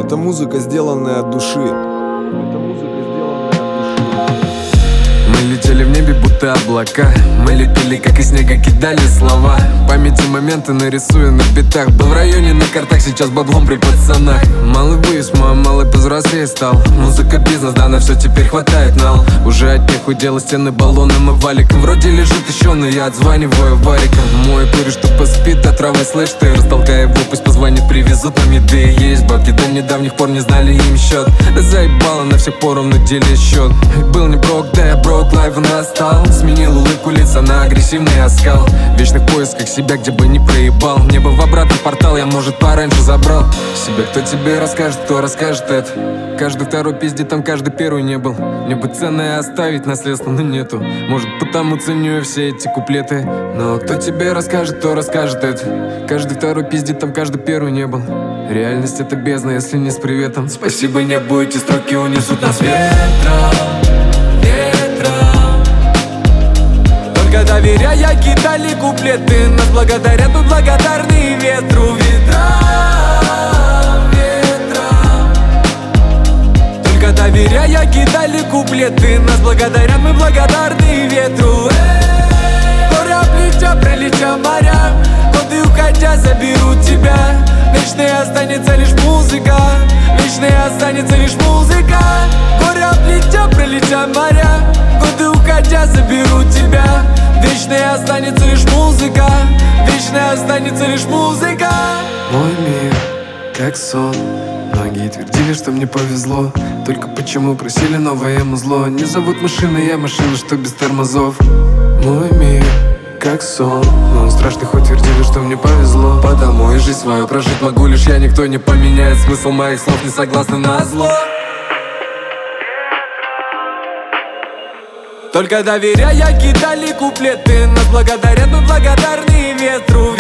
Это музыка, сделанная от души. Мы летели в небе, будто облака. Мы лепили, как из снега кидали слова. В памяти моменты нарисую на битах. Был в районе на картах, сейчас баблом при пацанах. Малый вырос, малый повзрослее стал. Музыка, бизнес, да, на все теперь хватает нал. Уже от них удела стены баллоном и валиком. Вроде лежит еще, но я отзваниваю вариком. Мой куришь, что поспит, а трава слышь ты. Растолкай его, пусть позвонит, привезут нам еды. Есть бабки, до недавних пор не знали им счет. Да заебало, на всех поровну деле счет. Был не брок, да я брок, лайв настал. Сменил улыбку лица на агрессивный оскал. В вечных поисках себя, где бы не проебал. Мне бы в обратный портал, я, может, пораньше забрал себя. Кто тебе расскажет, кто расскажет это? Каждый второй пиздит, там каждый первый не был. Мне бы ценное оставить наследство, но нету. Может, потому ценю я все эти куплеты. Но кто тебе расскажет, кто расскажет это? Каждый второй пиздит, там каждый первый не был. Реальность — это бездна, если не с приветом. Спасибо небу, эти строки унесут нас ветром. Только доверяя кидали куплеты. Нас благодарят, мы благодарны ветру, ветром. Только доверяя кидали куплеты. Нас благодарят, мы благодарны ветру. Горы облетя, пролетя моря. Годы уходя заберут тебя. Вечной останется лишь музыка. Вечной останется лишь музыка. Горы облетя, пролетя моря. Годы уходя заберут тебя. Вечной останется лишь музыка. Вечной останется лишь музыка. Мой мир, как сон. Многие твердили, что мне повезло. Только почему просили новое музло? Не зовут машины, я машина, что без тормозов. Мой мир, как сон. Но он страшный, хоть твердили, что мне повезло. Потому и жизнь свою прожить могу лишь я. Никто не поменяет смысл моих слов, не согласны на зло. Только доверяя кидали куплеты. Нас благодарят, мы благодарны ветру,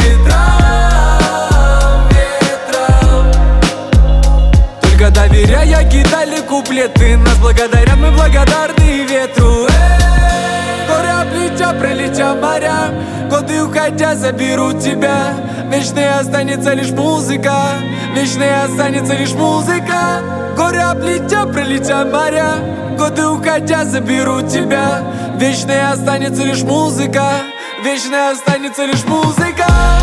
ветром. Только доверяя кидали куплеты. Нас благодарят, мы благодарны ветру. Горы облетя, пролетя моря. Годы уходя заберут тебя. Вечной останется лишь музыка. Вечной останется лишь музыка. Горы облетя, пролетя моря. Годы уходя заберут тебя. Вечной останется лишь музыка. Вечной останется лишь музыка.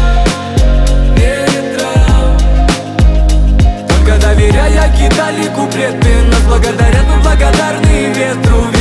Ветром. Только доверяя кидали куплеты. Нас благодарят, мы благодарны ветру.